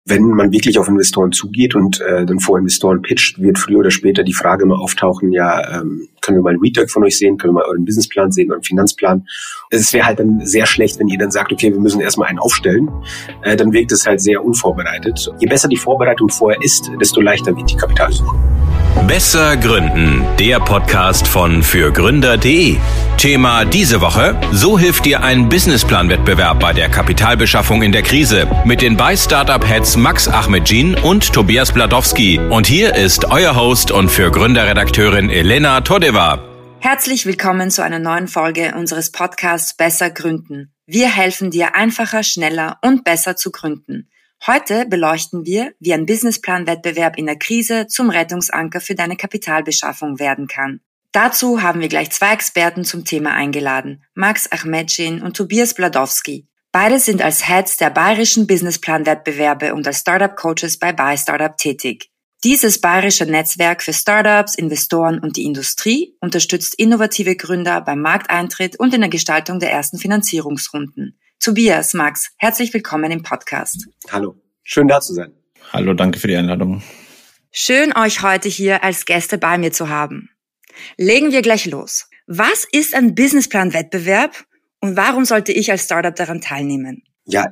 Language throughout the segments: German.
Wenn man wirklich auf Investoren zugeht und dann vor Investoren pitcht, wird früher oder später die Frage mal auftauchen, können wir mal einen Read-Deck von euch sehen, können wir mal euren Businessplan sehen, euren Finanzplan. Es wäre halt dann sehr schlecht, wenn ihr dann sagt, okay, wir müssen erstmal einen aufstellen. Dann wirkt es halt sehr unvorbereitet. Je besser die Vorbereitung vorher ist, desto leichter wird die Kapitalsuche. Besser gründen, der Podcast von fürgründer.de. Thema diese Woche: So hilft dir ein Businessplan-Wettbewerb bei der Kapitalbeschaffung in der Krise mit den Buy-Startup-Heads Max Ahmedin und Tobias Bladowski. Und hier ist euer Host und Fürgründer-Redakteurin Elena Todeva. Herzlich willkommen zu einer neuen Folge unseres Podcasts Besser gründen. Wir helfen dir einfacher, schneller und besser zu gründen. Heute beleuchten wir, wie ein Businessplan-Wettbewerb in der Krise zum Rettungsanker für deine Kapitalbeschaffung werden kann. Dazu haben wir gleich zwei Experten zum Thema eingeladen, Max Ahmedin und Tobias Bladowski. Beide sind als Heads der bayerischen Businessplan-Wettbewerbe und als Startup-Coaches bei BuyStartup tätig. Dieses bayerische Netzwerk für Startups, Investoren und die Industrie unterstützt innovative Gründer beim Markteintritt und in der Gestaltung der ersten Finanzierungsrunden. Tobias, Max, herzlich willkommen im Podcast. Hallo, schön da zu sein. Hallo, danke für die Einladung. Schön, euch heute hier als Gäste bei mir zu haben. Legen wir gleich los. Was ist ein Businessplan-Wettbewerb und warum sollte ich als Startup daran teilnehmen?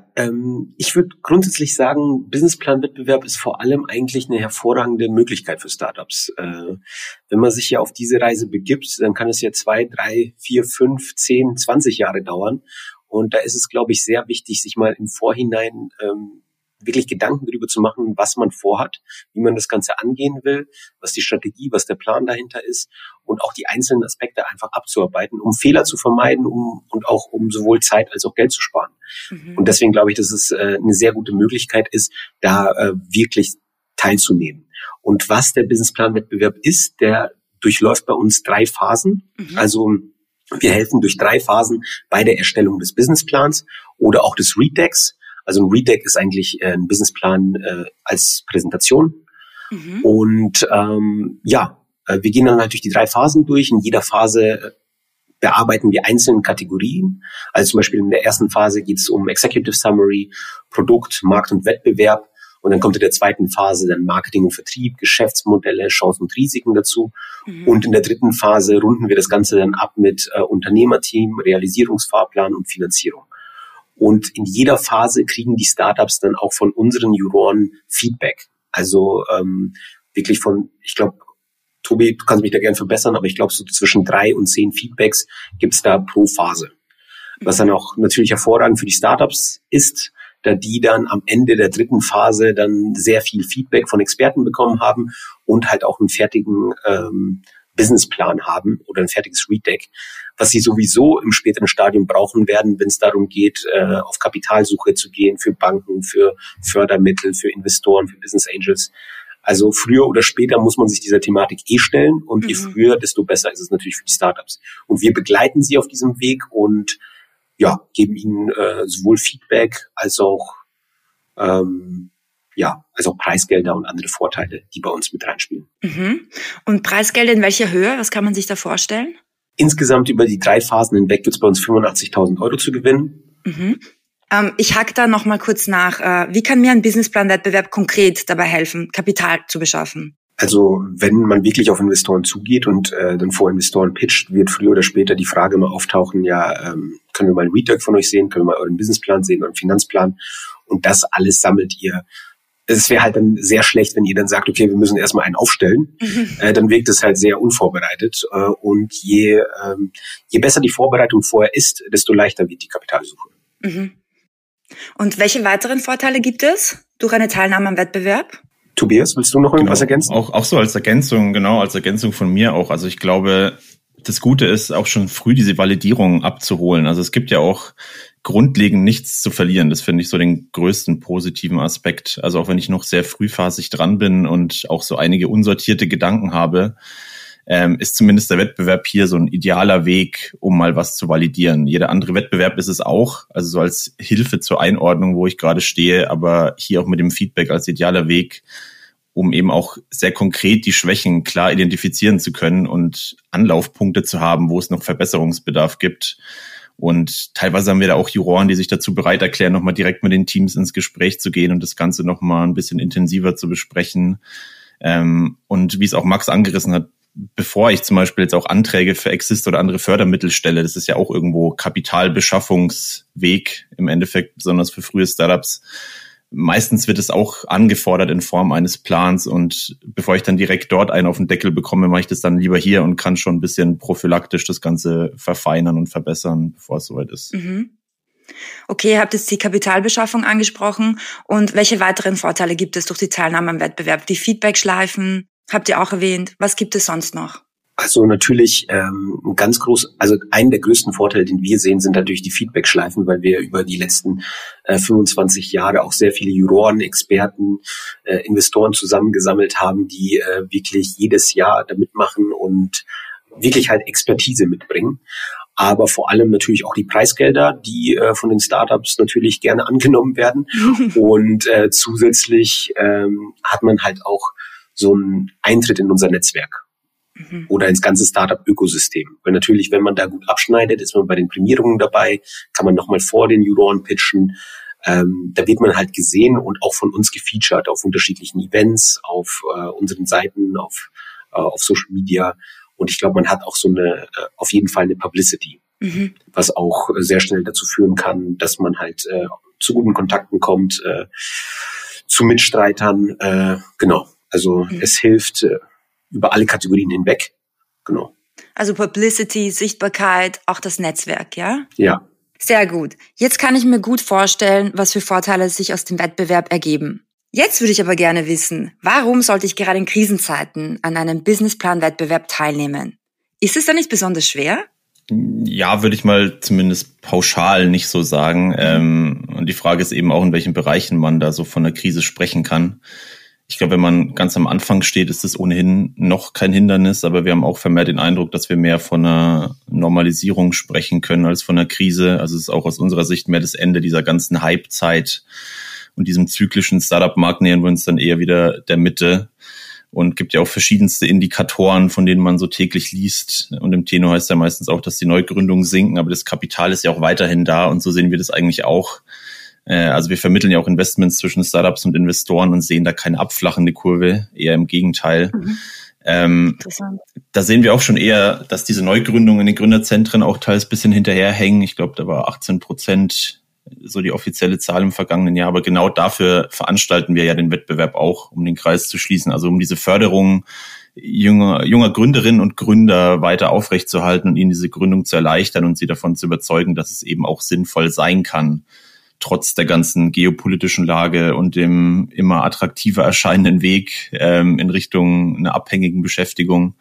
Ich würde grundsätzlich sagen, Businessplan-Wettbewerb ist vor allem eigentlich eine hervorragende Möglichkeit für Startups. Wenn man sich ja auf diese Reise begibt, dann kann es ja 2, 3, 4, 5, 10, 20 Jahre dauern. Und da ist es, glaube ich, sehr wichtig, sich mal im Vorhinein wirklich Gedanken darüber zu machen, was man vorhat, wie man das Ganze angehen will, was die Strategie, was der Plan dahinter ist und auch die einzelnen Aspekte einfach abzuarbeiten, um Fehler zu vermeiden und auch um sowohl Zeit als auch Geld zu sparen. Und deswegen glaube ich, dass es eine sehr gute Möglichkeit ist, da wirklich teilzunehmen. Und was der Businessplan-Wettbewerb ist, der durchläuft bei uns 3 Phasen. Also wir helfen durch 3 Phasen bei der Erstellung des Businessplans oder auch des Read-Decks. Also ein Read-Deck ist eigentlich ein Businessplan als Präsentation. Und wir gehen dann halt durch die 3 Phasen durch. In jeder Phase bearbeiten wir einzelne Kategorien. Also zum Beispiel in der ersten Phase geht es um Executive Summary, Produkt, Markt und Wettbewerb. Und dann kommt in der zweiten Phase dann Marketing und Vertrieb, Geschäftsmodelle, Chancen und Risiken dazu. Und in der dritten Phase runden wir das Ganze dann ab mit Unternehmerteam, Realisierungsfahrplan und Finanzierung. Und in jeder Phase kriegen die Startups dann auch von unseren Juroren Feedback. Also wirklich von, ich glaube, Tobi, du kannst mich da gerne verbessern, aber ich glaube, so zwischen 3 und 10 Feedbacks gibt's da pro Phase. Was dann auch natürlich hervorragend für die Startups ist, da die dann am Ende der dritten Phase dann sehr viel Feedback von Experten bekommen haben und halt auch einen fertigen Businessplan haben oder ein fertiges Read-Deck, was sie sowieso im späteren Stadium brauchen werden, wenn es darum geht, auf Kapitalsuche zu gehen für Banken, für Fördermittel, für Investoren, für Business Angels. Also früher oder später muss man sich dieser Thematik stellen und je früher, desto besser ist es natürlich für die Startups. Und wir begleiten sie auf diesem Weg und geben ihnen sowohl Feedback als auch Preisgelder und andere Vorteile, die bei uns mit reinspielen. Und Preisgelder in welcher Höhe? Was kann man sich da vorstellen? Insgesamt über die 3 Phasen hinweg gibt es bei uns 85.000 Euro zu gewinnen. Ich hake da noch mal kurz nach. Wie kann mir ein Businessplan-Wettbewerb konkret dabei helfen, Kapital zu beschaffen? Also wenn man wirklich auf Investoren zugeht und dann vor Investoren pitcht, wird früher oder später die Frage mal auftauchen, können wir mal einen Read-Deck von euch sehen, können wir mal euren Businessplan sehen, euren Finanzplan, und das alles sammelt ihr. Es wäre halt dann sehr schlecht, wenn ihr dann sagt, okay, wir müssen erstmal einen aufstellen. Dann wirkt es halt sehr unvorbereitet. Und je besser die Vorbereitung vorher ist, desto leichter wird die Kapitalsuche. Und welche weiteren Vorteile gibt es durch eine Teilnahme am Wettbewerb? Tobias, willst du noch irgendwas ergänzen? Auch so als Ergänzung von mir auch. Also ich glaube, das Gute ist, auch schon früh diese Validierung abzuholen. Also es gibt ja auch grundlegend nichts zu verlieren. Das finde ich so den größten positiven Aspekt. Also auch wenn ich noch sehr frühphasig dran bin und auch so einige unsortierte Gedanken habe, ist zumindest der Wettbewerb hier so ein idealer Weg, um mal was zu validieren. Jeder andere Wettbewerb ist es auch, also so als Hilfe zur Einordnung, wo ich gerade stehe, aber hier auch mit dem Feedback als idealer Weg, um eben auch sehr konkret die Schwächen klar identifizieren zu können und Anlaufpunkte zu haben, wo es noch Verbesserungsbedarf gibt. Und teilweise haben wir da auch Juroren, die sich dazu bereit erklären, nochmal direkt mit den Teams ins Gespräch zu gehen und das Ganze nochmal ein bisschen intensiver zu besprechen. Und wie es auch Max angerissen hat, bevor ich zum Beispiel jetzt auch Anträge für Exist oder andere Fördermittel stelle, das ist ja auch irgendwo Kapitalbeschaffungsweg im Endeffekt, besonders für frühe Startups. Meistens wird es auch angefordert in Form eines Plans und bevor ich dann direkt dort einen auf den Deckel bekomme, mache ich das dann lieber hier und kann schon ein bisschen prophylaktisch das Ganze verfeinern und verbessern, bevor es soweit ist. Mhm. Okay, ihr habt jetzt die Kapitalbeschaffung angesprochen und welche weiteren Vorteile gibt es durch die Teilnahme am Wettbewerb? Die Feedback-Schleifen habt ihr auch erwähnt. Was gibt es sonst noch? Also natürlich einen der größten Vorteile, den wir sehen, sind natürlich die Feedback-Schleifen, weil wir über die letzten 25 Jahre auch sehr viele Juroren, Experten, Investoren zusammengesammelt haben, die wirklich jedes Jahr da mitmachen und wirklich halt Expertise mitbringen. Aber vor allem natürlich auch die Preisgelder, die von den Startups natürlich gerne angenommen werden. Und zusätzlich hat man halt auch so einen Eintritt in unser Netzwerk. Oder ins ganze Startup-Ökosystem. Weil natürlich, wenn man da gut abschneidet, ist man bei den Prämierungen dabei, kann man nochmal vor den Juroren pitchen. Da wird man halt gesehen und auch von uns gefeatured auf unterschiedlichen Events, auf unseren Seiten, auf Social Media. Und ich glaube, man hat auch auf jeden Fall eine Publicity, was auch sehr schnell dazu führen kann, dass man halt zu guten Kontakten kommt, zu Mitstreitern. Genau. Also es hilft über alle Kategorien hinweg. Genau. Also Publicity, Sichtbarkeit, auch das Netzwerk, ja? Ja. Sehr gut. Jetzt kann ich mir gut vorstellen, was für Vorteile sich aus dem Wettbewerb ergeben. Jetzt würde ich aber gerne wissen, warum sollte ich gerade in Krisenzeiten an einem Businessplan-Wettbewerb teilnehmen? Ist es da nicht besonders schwer? Ja, würde ich mal zumindest pauschal nicht so sagen. Und die Frage ist eben auch, in welchen Bereichen man da so von der Krise sprechen kann. Ich glaube, wenn man ganz am Anfang steht, ist es ohnehin noch kein Hindernis, aber wir haben auch vermehrt den Eindruck, dass wir mehr von einer Normalisierung sprechen können als von einer Krise. Also es ist auch aus unserer Sicht mehr das Ende dieser ganzen Hype-Zeit und diesem zyklischen Startup-Markt nähern wir uns dann eher wieder der Mitte. Und gibt ja auch verschiedenste Indikatoren, von denen man so täglich liest. Und im Tenor heißt ja meistens auch, dass die Neugründungen sinken, aber das Kapital ist ja auch weiterhin da und so sehen wir das eigentlich auch. Also wir vermitteln ja auch Investments zwischen Startups und Investoren und sehen da keine abflachende Kurve, eher im Gegenteil. Interessant. Da sehen wir auch schon eher, dass diese Neugründungen in den Gründerzentren auch teils ein bisschen hinterherhängen. Ich glaube, da war 18% so die offizielle Zahl im vergangenen Jahr. Aber genau dafür veranstalten wir ja den Wettbewerb auch, um den Kreis zu schließen. Also um diese Förderung junger Gründerinnen und Gründer weiter aufrechtzuerhalten und ihnen diese Gründung zu erleichtern und sie davon zu überzeugen, dass es eben auch sinnvoll sein kann, trotz der ganzen geopolitischen Lage und dem immer attraktiver erscheinenden Weg in Richtung einer abhängigen Beschäftigung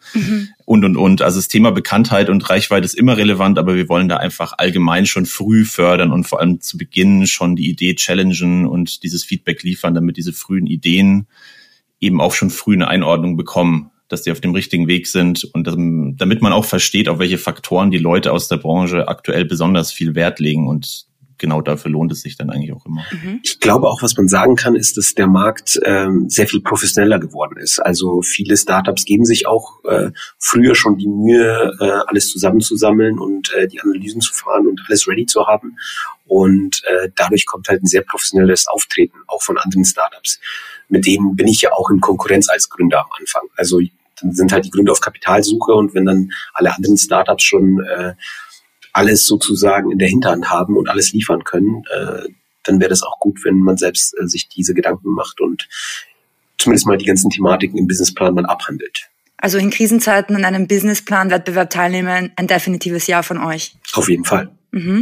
und. Also das Thema Bekanntheit und Reichweite ist immer relevant, aber wir wollen da einfach allgemein schon früh fördern und vor allem zu Beginn schon die Idee challengen und dieses Feedback liefern, damit diese frühen Ideen eben auch schon früh eine Einordnung bekommen, dass die auf dem richtigen Weg sind und damit man auch versteht, auf welche Faktoren die Leute aus der Branche aktuell besonders viel Wert legen und genau dafür lohnt es sich dann eigentlich auch immer. Ich glaube auch, was man sagen kann, ist, dass der Markt sehr viel professioneller geworden ist. Also viele Startups geben sich auch früher schon die Mühe, alles zusammenzusammeln und die Analysen zu fahren und alles ready zu haben. Und dadurch kommt halt ein sehr professionelles Auftreten, auch von anderen Startups. Mit denen bin ich ja auch in Konkurrenz als Gründer am Anfang. Also dann sind halt die Gründer auf Kapitalsuche und wenn dann alle anderen Startups schon alles sozusagen in der Hinterhand haben und alles liefern können, dann wäre das auch gut, wenn man selbst sich diese Gedanken macht und zumindest mal die ganzen Thematiken im Businessplan mal abhandelt. Also in Krisenzeiten an einem Businessplan-Wettbewerb teilnehmen, ein definitives Ja von euch. Auf jeden Fall.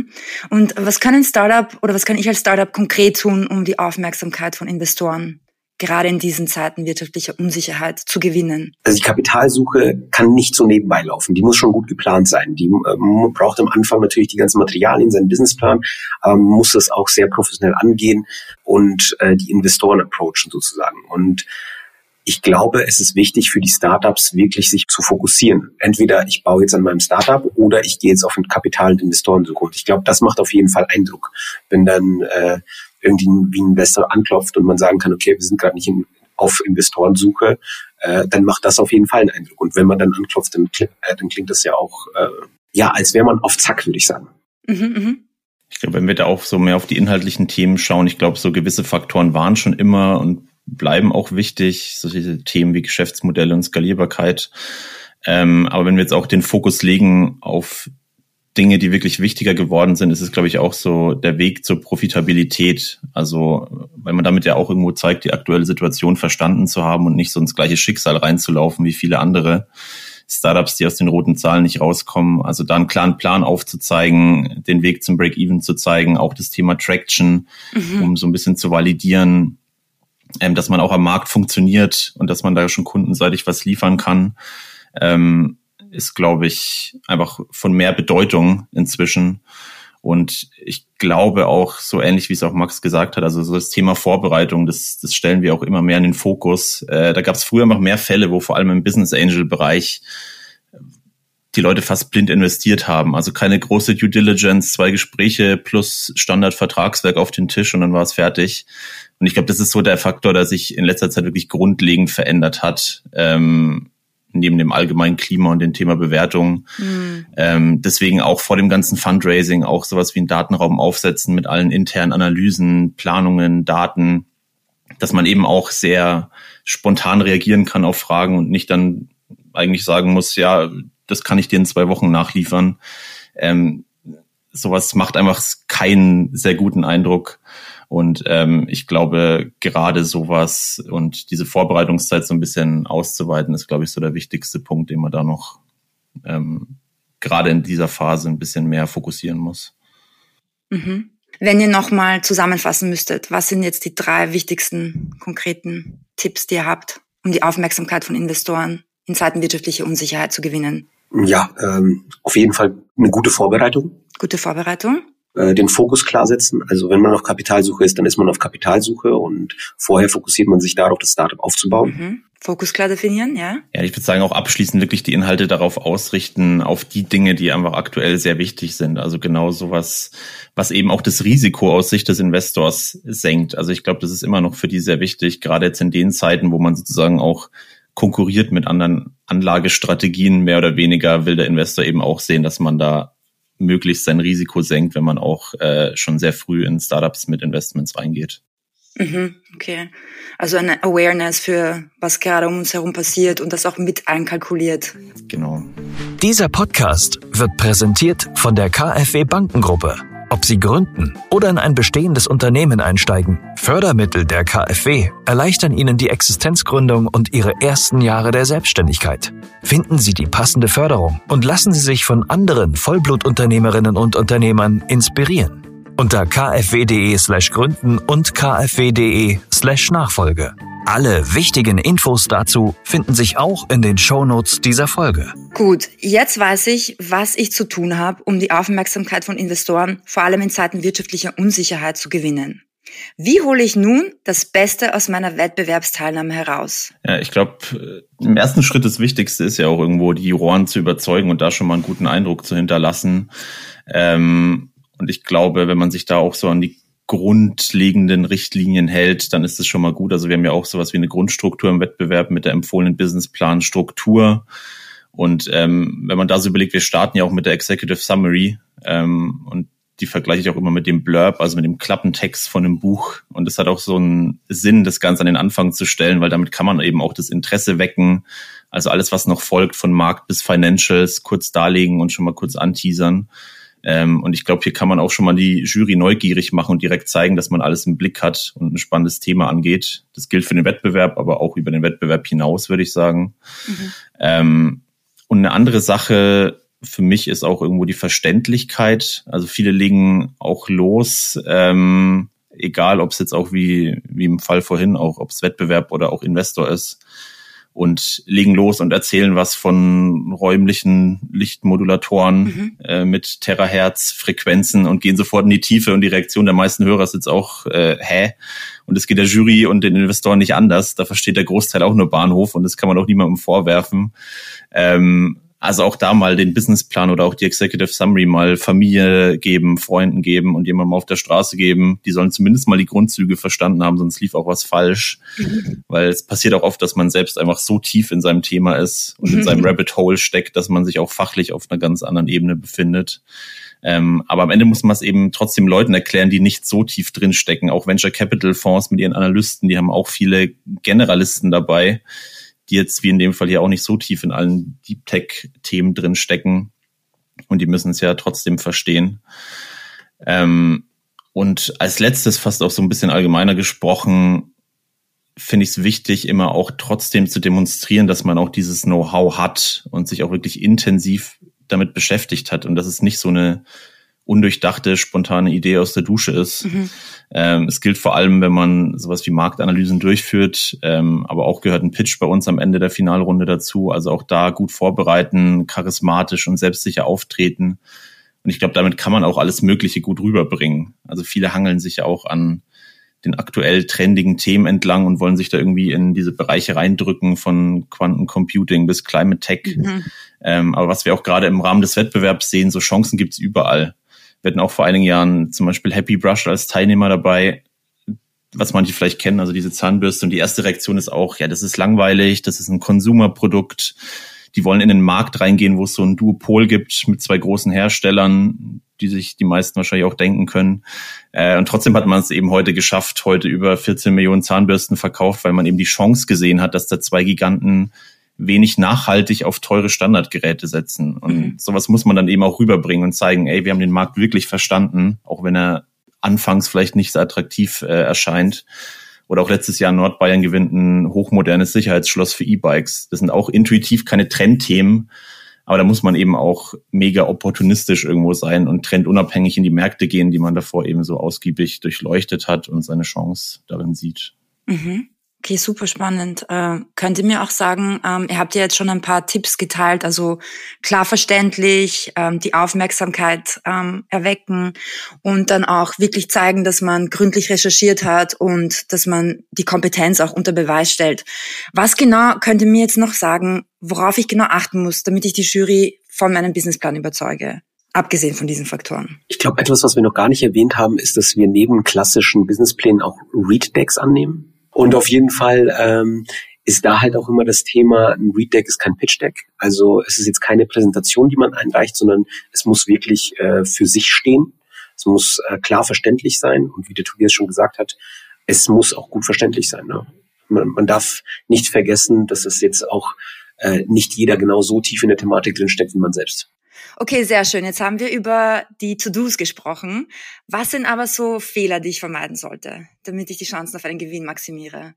Und was kann was kann ich als Startup konkret tun, um die Aufmerksamkeit von Investoren gerade in diesen Zeiten wirtschaftlicher Unsicherheit zu gewinnen? Also die Kapitalsuche kann nicht so nebenbei laufen. Die muss schon gut geplant sein. Die braucht am Anfang natürlich die ganzen Materialien, seinen Businessplan, aber man muss das auch sehr professionell angehen und die Investoren approachen sozusagen. Und ich glaube, es ist wichtig für die Startups wirklich sich zu fokussieren. Entweder ich baue jetzt an meinem Startup oder ich gehe jetzt auf ein Kapital- und Investorensuche. Und ich glaube, das macht auf jeden Fall Eindruck, wenn dann irgendwie wie ein Investor anklopft und man sagen kann, okay, wir sind gerade nicht auf Investorensuche, dann macht das auf jeden Fall einen Eindruck. Und wenn man dann anklopft, dann klingt das ja auch, als wäre man auf Zack, würde ich sagen. Ich glaube, wenn wir da auch so mehr auf die inhaltlichen Themen schauen, ich glaube, so gewisse Faktoren waren schon immer und bleiben auch wichtig, solche Themen wie Geschäftsmodelle und Skalierbarkeit. Aber wenn wir jetzt auch den Fokus legen auf Dinge, die wirklich wichtiger geworden sind, ist es, glaube ich, auch so der Weg zur Profitabilität. Also, weil man damit ja auch irgendwo zeigt, die aktuelle Situation verstanden zu haben und nicht so ins gleiche Schicksal reinzulaufen wie viele andere Startups, die aus den roten Zahlen nicht rauskommen. Also da einen klaren Plan aufzuzeigen, den Weg zum Break-Even zu zeigen, auch das Thema Traction, um so ein bisschen zu validieren, dass man auch am Markt funktioniert und dass man da schon kundenseitig was liefern kann, ist, glaube ich, einfach von mehr Bedeutung inzwischen. Und ich glaube auch, so ähnlich wie es auch Max gesagt hat, also so das Thema Vorbereitung, das stellen wir auch immer mehr in den Fokus. Da gab es früher noch mehr Fälle, wo vor allem im Business Angel Bereich die Leute fast blind investiert haben. Also keine große Due Diligence, 2 Gespräche plus Standardvertragswerk auf den Tisch und dann war es fertig. Und ich glaube, das ist so der Faktor, der sich in letzter Zeit wirklich grundlegend verändert hat, neben dem allgemeinen Klima und dem Thema Bewertung. Deswegen auch vor dem ganzen Fundraising auch sowas wie einen Datenraum aufsetzen mit allen internen Analysen, Planungen, Daten, dass man eben auch sehr spontan reagieren kann auf Fragen und nicht dann eigentlich sagen muss, ja, das kann ich dir in 2 Wochen nachliefern. Sowas macht einfach keinen sehr guten Eindruck. Und ich glaube, gerade sowas und diese Vorbereitungszeit so ein bisschen auszuweiten, ist, glaube ich, so der wichtigste Punkt, den man da noch gerade in dieser Phase ein bisschen mehr fokussieren muss. Wenn ihr nochmal zusammenfassen müsstet, was sind jetzt die 3 wichtigsten konkreten Tipps, die ihr habt, um die Aufmerksamkeit von Investoren in Zeiten wirtschaftlicher Unsicherheit zu gewinnen? Ja, auf jeden Fall eine gute Vorbereitung. Gute Vorbereitung. Den Fokus klar setzen. Also wenn man auf Kapitalsuche ist, dann ist man auf Kapitalsuche und vorher fokussiert man sich darauf, das Startup aufzubauen. Fokus klar definieren, ja? Ja, ich würde sagen, auch abschließend wirklich die Inhalte darauf ausrichten, auf die Dinge, die einfach aktuell sehr wichtig sind. Also genau sowas, was eben auch das Risiko aus Sicht des Investors senkt. Also ich glaube, das ist immer noch für die sehr wichtig, gerade jetzt in den Zeiten, wo man sozusagen auch konkurriert mit anderen Anlagestrategien, mehr oder weniger will der Investor eben auch sehen, dass man da möglichst sein Risiko senkt, wenn man auch schon sehr früh in Startups mit Investments reingeht. Okay. Also eine Awareness für was gerade um uns herum passiert und das auch mit einkalkuliert. Genau. Dieser Podcast wird präsentiert von der KfW Bankengruppe. Ob Sie gründen oder in ein bestehendes Unternehmen einsteigen, Fördermittel der KfW erleichtern Ihnen die Existenzgründung und Ihre ersten Jahre der Selbstständigkeit. Finden Sie die passende Förderung und lassen Sie sich von anderen Vollblutunternehmerinnen und Unternehmern inspirieren. Unter kfw.de/gründen und kfw.de/Nachfolge. Alle wichtigen Infos dazu finden sich auch in den Shownotes dieser Folge. Gut, jetzt weiß ich, was ich zu tun habe, um die Aufmerksamkeit von Investoren, vor allem in Zeiten wirtschaftlicher Unsicherheit, zu gewinnen. Wie hole ich nun das Beste aus meiner Wettbewerbsteilnahme heraus? Ja, ich glaube, im ersten Schritt das Wichtigste ist ja auch irgendwo, die Juroren zu überzeugen und da schon mal einen guten Eindruck zu hinterlassen. Und ich glaube, wenn man sich da auch so an die grundlegenden Richtlinien hält, dann ist es schon mal gut. Also wir haben ja auch sowas wie eine Grundstruktur im Wettbewerb mit der empfohlenen Businessplan-Struktur. Und wenn man da so überlegt, wir starten ja auch mit der Executive Summary und die vergleiche ich auch immer mit dem Blurb, also mit dem Klappentext von einem Buch. Und das hat auch so einen Sinn, das Ganze an den Anfang zu stellen, weil damit kann man eben auch das Interesse wecken. Also alles, was noch folgt, von Markt bis Financials, kurz darlegen und schon mal kurz anteasern. Und ich glaube, hier kann man auch schon mal die Jury neugierig machen und direkt zeigen, dass man alles im Blick hat und ein spannendes Thema angeht. Das gilt für den Wettbewerb, aber auch über den Wettbewerb hinaus, würde ich sagen. Und eine andere Sache für mich ist auch irgendwo die Verständlichkeit. Also viele legen auch los, egal ob es jetzt auch wie im Fall vorhin, auch ob es Wettbewerb oder auch Investor ist, und legen los und erzählen was von räumlichen Lichtmodulatoren mit Terahertz-Frequenzen und gehen sofort in die Tiefe. Und die Reaktion der meisten Hörer ist jetzt auch, hä? Und es geht der Jury und den Investoren nicht anders. Da versteht der Großteil auch nur Bahnhof und das kann man auch niemandem vorwerfen. Also auch da mal den Businessplan oder auch die Executive Summary mal Familie geben, Freunden geben und jemandem auf der Straße geben. Die sollen zumindest mal die Grundzüge verstanden haben, sonst lief auch was falsch. Weil es passiert auch oft, dass man selbst einfach so tief in seinem Thema ist und in seinem Rabbit Hole steckt, dass man sich auch fachlich auf einer ganz anderen Ebene befindet. Aber am Ende muss man es eben trotzdem Leuten erklären, die nicht so tief drinstecken. Auch Venture Capital Fonds mit ihren Analysten, die haben auch viele Generalisten dabei, die jetzt wie in dem Fall hier auch nicht so tief in allen Deep Tech Themen drinstecken. Und die müssen es ja trotzdem verstehen. Und als letztes, fast auch so ein bisschen allgemeiner gesprochen, finde ich es wichtig, immer auch trotzdem zu demonstrieren, dass man auch dieses Know-how hat und sich auch wirklich intensiv damit beschäftigt hat und dass es nicht so eine undurchdachte, spontane Idee aus der Dusche ist. Es gilt vor allem, wenn man sowas wie Marktanalysen durchführt, aber auch gehört ein Pitch bei uns am Ende der Finalrunde dazu. Also auch da gut vorbereiten, charismatisch und selbstsicher auftreten. Und ich glaube, damit kann man auch alles Mögliche gut rüberbringen. Also viele hangeln sich ja auch an den aktuell trendigen Themen entlang und wollen sich da irgendwie in diese Bereiche reindrücken, von Quantencomputing bis Climate Tech. Aber was wir auch gerade im Rahmen des Wettbewerbs sehen, so Chancen gibt's überall. Wir hatten auch vor einigen Jahren zum Beispiel Happy Brush als Teilnehmer dabei, was manche vielleicht kennen, also diese Zahnbürste. Und die erste Reaktion ist auch, ja, das ist langweilig, das ist ein Consumer-Produkt. Die wollen in den Markt reingehen, wo es so ein Duopol gibt mit 2 großen Herstellern, die sich die meisten wahrscheinlich auch denken können. Und trotzdem hat man es eben heute geschafft, heute über 14 Millionen Zahnbürsten verkauft, weil man eben die Chance gesehen hat, dass da 2 Giganten wenig nachhaltig auf teure Standardgeräte setzen. Und sowas muss man dann eben auch rüberbringen und zeigen, ey, wir haben den Markt wirklich verstanden, auch wenn er anfangs vielleicht nicht so attraktiv erscheint. Oder auch letztes Jahr in Nordbayern gewinnt ein hochmodernes Sicherheitsschloss für E-Bikes. Das sind auch intuitiv keine Trendthemen, aber da muss man eben auch mega opportunistisch irgendwo sein und trendunabhängig in die Märkte gehen, die man davor eben so ausgiebig durchleuchtet hat und seine Chance darin sieht. Okay, super spannend. Könnt ihr mir auch sagen, ihr habt ja jetzt schon ein paar Tipps geteilt, also klar verständlich, die Aufmerksamkeit erwecken und dann auch wirklich zeigen, dass man gründlich recherchiert hat und dass man die Kompetenz auch unter Beweis stellt. Was genau könnt ihr mir jetzt noch sagen, worauf ich genau achten muss, damit ich die Jury von meinem Businessplan überzeuge? Abgesehen von diesen Faktoren. Ich glaube, etwas, was wir noch gar nicht erwähnt haben, ist, dass wir neben klassischen Businessplänen auch Read-Decks annehmen. Und auf jeden Fall ist da halt auch immer das Thema, ein Read-Deck ist kein Pitch-Deck. Also es ist jetzt keine Präsentation, die man einreicht, sondern es muss wirklich für sich stehen. Es muss klar verständlich sein. Und wie der Tobias schon gesagt hat, es muss auch gut verständlich sein. Ne? Man darf nicht vergessen, dass es jetzt auch nicht jeder genau so tief in der Thematik drin steckt wie man selbst. Okay, sehr schön. Jetzt haben wir über die To-Dos gesprochen. Was sind aber so Fehler, die ich vermeiden sollte, damit ich die Chancen auf einen Gewinn maximiere?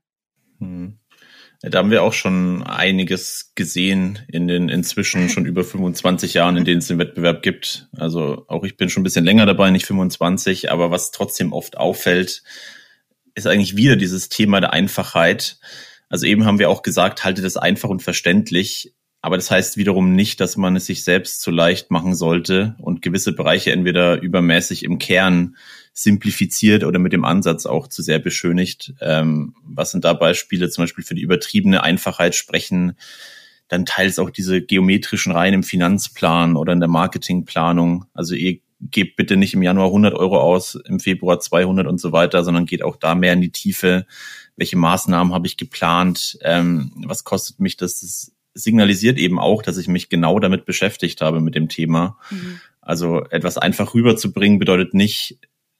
Ja, da haben wir auch schon einiges gesehen in den inzwischen schon über 25 Jahren, in denen es den Wettbewerb gibt. Also auch ich bin schon ein bisschen länger dabei, nicht 25, aber was trotzdem oft auffällt, ist eigentlich wieder dieses Thema der Einfachheit. Also eben haben wir auch gesagt, halte das einfach und verständlich. Aber das heißt wiederum nicht, dass man es sich selbst zu leicht machen sollte und gewisse Bereiche entweder übermäßig im Kern simplifiziert oder mit dem Ansatz auch zu sehr beschönigt. Was sind da Beispiele? Zum Beispiel für die übertriebene Einfachheit sprechen dann teils auch diese geometrischen Reihen im Finanzplan oder in der Marketingplanung. Also ihr gebt bitte nicht im Januar 100 € aus, im Februar 200 und so weiter, sondern geht auch da mehr in die Tiefe. Welche Maßnahmen habe ich geplant? Was kostet mich das? Das signalisiert eben auch, dass ich mich genau damit beschäftigt habe mit dem Thema. Also etwas einfach rüberzubringen bedeutet nicht,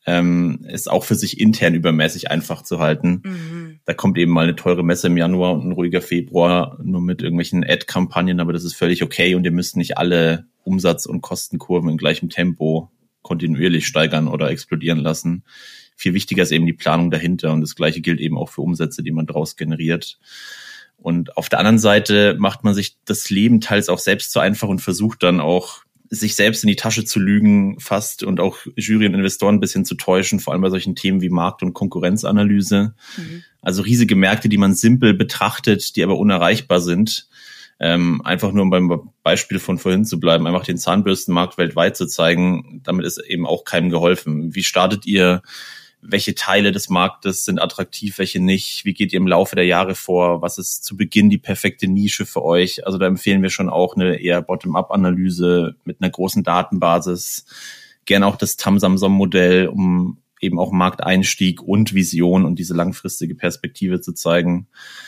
es auch für sich intern übermäßig einfach zu halten. Da kommt eben mal eine teure Messe im Januar und ein ruhiger Februar nur mit irgendwelchen Ad-Kampagnen, aber das ist völlig okay und ihr müsst nicht alle Umsatz- und Kostenkurven in gleichem Tempo kontinuierlich steigern oder explodieren lassen. Viel wichtiger ist eben die Planung dahinter und das Gleiche gilt eben auch für Umsätze, die man daraus generiert. Und auf der anderen Seite macht man sich das Leben teils auch selbst zu einfach und versucht dann auch, sich selbst in die Tasche zu lügen fast und auch Jury und Investoren ein bisschen zu täuschen, vor allem bei solchen Themen wie Markt- und Konkurrenzanalyse. Also riesige Märkte, die man simpel betrachtet, die aber unerreichbar sind. Einfach nur, um beim Beispiel von vorhin zu bleiben, einfach den Zahnbürstenmarkt weltweit zu zeigen, damit ist eben auch keinem geholfen. Wie startet ihr? Welche Teile des Marktes sind attraktiv, welche nicht? Wie geht ihr im Laufe der Jahre vor? Was ist zu Beginn die perfekte Nische für euch? Also da empfehlen wir schon auch eine eher Bottom-up-Analyse mit einer großen Datenbasis. Gerne auch das Tam-Samsom-Modell, um eben auch Markteinstieg und Vision und diese langfristige Perspektive zu zeigen.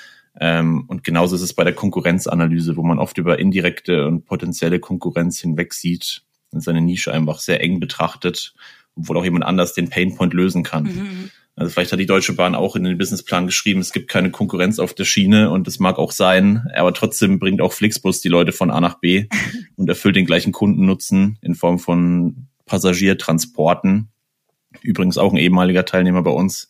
Und genauso ist es bei der Konkurrenzanalyse, wo man oft über indirekte und potenzielle Konkurrenz hinweg sieht. und seine Nische einfach sehr eng betrachtet, obwohl auch jemand anders den Painpoint lösen kann. Also vielleicht hat die Deutsche Bahn auch in den Businessplan geschrieben, es gibt keine Konkurrenz auf der Schiene und das mag auch sein, aber trotzdem bringt auch Flixbus die Leute von A nach B und erfüllt den gleichen Kundennutzen in Form von Passagiertransporten. Übrigens auch ein ehemaliger Teilnehmer bei uns.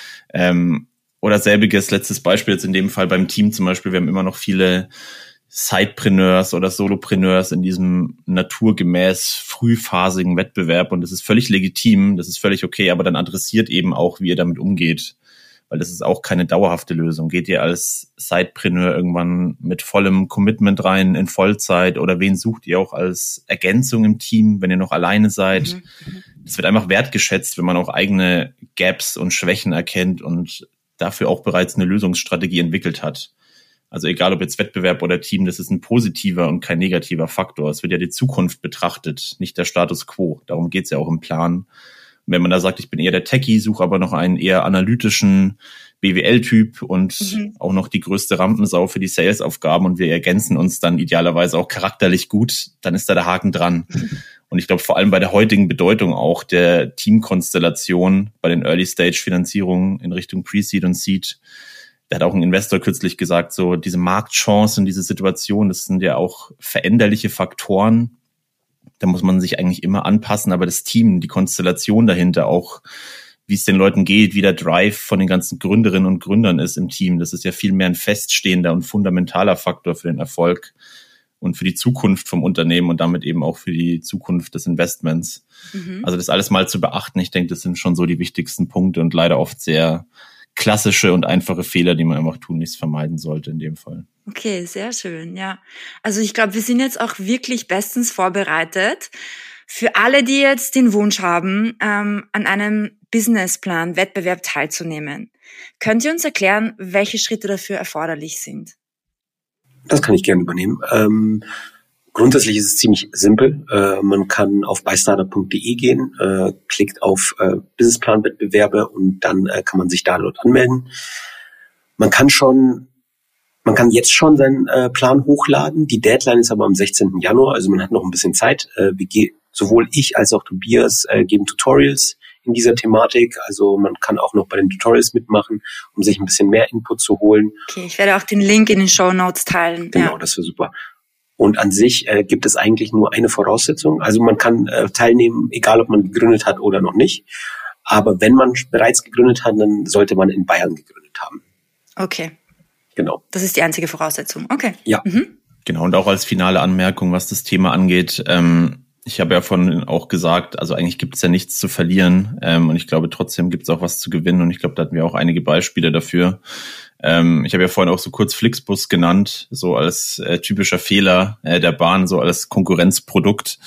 Oder selbiges, letztes Beispiel jetzt in dem Fall beim Team zum Beispiel, wir haben immer noch viele Sidepreneurs oder Solopreneurs in diesem naturgemäß frühphasigen Wettbewerb und das ist völlig legitim, das ist völlig okay, aber dann adressiert eben auch, wie ihr damit umgeht, weil das ist auch keine dauerhafte Lösung. Geht ihr als Sidepreneur irgendwann mit vollem Commitment rein in Vollzeit oder wen sucht ihr auch als Ergänzung im Team, wenn ihr noch alleine seid? Das wird einfach wertgeschätzt, wenn man auch eigene Gaps und Schwächen erkennt und dafür auch bereits eine Lösungsstrategie entwickelt hat. Also egal ob jetzt Wettbewerb oder Team, das ist ein positiver und kein negativer Faktor. Es wird ja die Zukunft betrachtet, nicht der Status quo. Darum geht's ja auch im Plan. Und wenn man da sagt, ich bin eher der Techie, suche aber noch einen eher analytischen BWL-Typ und auch noch die größte Rampensau für die Sales-Aufgaben und wir ergänzen uns dann idealerweise auch charakterlich gut, dann ist da der Haken dran. Und ich glaube, vor allem bei der heutigen Bedeutung auch der Teamkonstellation bei den Early-Stage-Finanzierungen in Richtung Pre-Seed und Seed, da hat auch ein Investor kürzlich gesagt, so diese Marktchancen, diese Situation, das sind ja auch veränderliche Faktoren. Da muss man sich eigentlich immer anpassen, aber das Team, die Konstellation dahinter auch, wie es den Leuten geht, wie der Drive von den ganzen Gründerinnen und Gründern ist im Team, das ist ja viel mehr ein feststehender und fundamentaler Faktor für den Erfolg und für die Zukunft vom Unternehmen und damit eben auch für die Zukunft des Investments. Also das alles mal zu beachten, ich denke, das sind schon so die wichtigsten Punkte und leider oft sehr klassische und einfache Fehler, die man einfach tunlichst vermeiden sollte in dem Fall. Okay, sehr schön, ja. Also ich glaube, wir sind jetzt auch wirklich bestens vorbereitet. Für alle, die jetzt den Wunsch haben, an einem Businessplan-Wettbewerb teilzunehmen. Könnt ihr uns erklären, welche Schritte dafür erforderlich sind? Das kann ich gerne übernehmen. Grundsätzlich ist es ziemlich simpel. Man kann auf bystartup.de gehen, klickt auf Businessplan-Wettbewerbe und dann kann man sich da dort anmelden. Man kann jetzt schon seinen Plan hochladen. Die Deadline ist aber am 16. Januar, also man hat noch ein bisschen Zeit. Sowohl ich als auch Tobias geben Tutorials in dieser Thematik. Also man kann auch noch bei den Tutorials mitmachen, um sich ein bisschen mehr Input zu holen. Okay, ich werde auch den Link in den Shownotes teilen. Genau, ja. Das wäre super. Und an sich gibt es eigentlich nur eine Voraussetzung. Also man kann teilnehmen, egal ob man gegründet hat oder noch nicht. Aber wenn man bereits gegründet hat, dann sollte man in Bayern gegründet haben. Okay. Genau. Das ist die einzige Voraussetzung. Okay. Ja. Genau, und auch als finale Anmerkung, was das Thema angeht, ich habe ja vorhin auch gesagt, also eigentlich gibt es ja nichts zu verlieren und ich glaube, trotzdem gibt es auch was zu gewinnen und ich glaube, da hatten wir auch einige Beispiele dafür. Ich habe ja vorhin auch so kurz Flixbus genannt, so als typischer Fehler der Bahn, so als Konkurrenzprodukt.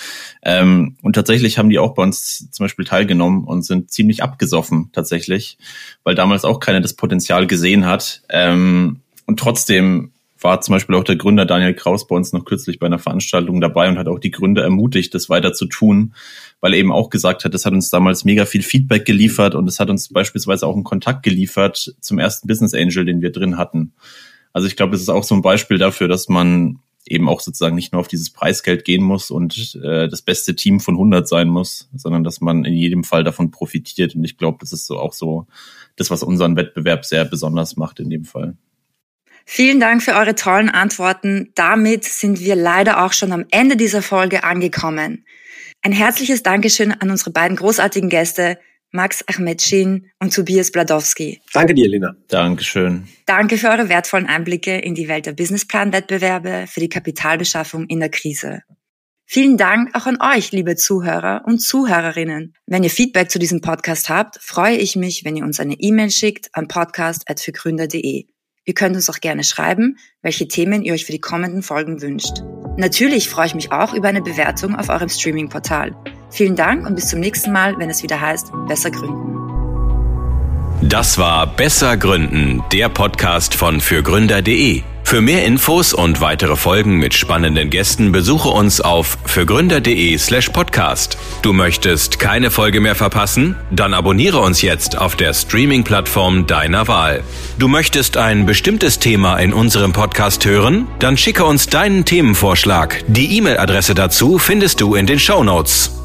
Und tatsächlich haben die auch bei uns zum Beispiel teilgenommen und sind ziemlich abgesoffen tatsächlich, weil damals auch keiner das Potenzial gesehen hat. Und trotzdem war zum Beispiel auch der Gründer Daniel Kraus bei uns noch kürzlich bei einer Veranstaltung dabei und hat auch die Gründer ermutigt, das weiter zu tun, weil er eben auch gesagt hat, das hat uns damals mega viel Feedback geliefert und es hat uns beispielsweise auch einen Kontakt geliefert zum ersten Business Angel, den wir drin hatten. Also ich glaube, es ist auch so ein Beispiel dafür, dass man eben auch sozusagen nicht nur auf dieses Preisgeld gehen muss und das beste Team von 100 sein muss, sondern dass man in jedem Fall davon profitiert. Und ich glaube, das ist so auch so das, was unseren Wettbewerb sehr besonders macht in dem Fall. Vielen Dank für eure tollen Antworten. Damit sind wir leider auch schon am Ende dieser Folge angekommen. Ein herzliches Dankeschön an unsere beiden großartigen Gäste, Max Achmetschin und Tobias Bladowski. Danke dir, Lena. Dankeschön. Danke für eure wertvollen Einblicke in die Welt der Businessplan-Wettbewerbe für die Kapitalbeschaffung in der Krise. Vielen Dank auch an euch, liebe Zuhörer und Zuhörerinnen. Wenn ihr Feedback zu diesem Podcast habt, freue ich mich, wenn ihr uns eine E-Mail schickt an podcast@fürgründer.de. Ihr könnt uns auch gerne schreiben, welche Themen ihr euch für die kommenden Folgen wünscht. Natürlich freue ich mich auch über eine Bewertung auf eurem Streaming-Portal. Vielen Dank und bis zum nächsten Mal, wenn es wieder heißt, Besser Gründen. Das war Besser Gründen, der Podcast von fürgründer.de. Für mehr Infos und weitere Folgen mit spannenden Gästen besuche uns auf fürgründer.de/podcast. Du möchtest keine Folge mehr verpassen? Dann abonniere uns jetzt auf der Streaming-Plattform deiner Wahl. Du möchtest ein bestimmtes Thema in unserem Podcast hören? Dann schicke uns deinen Themenvorschlag. Die E-Mail-Adresse dazu findest du in den Shownotes.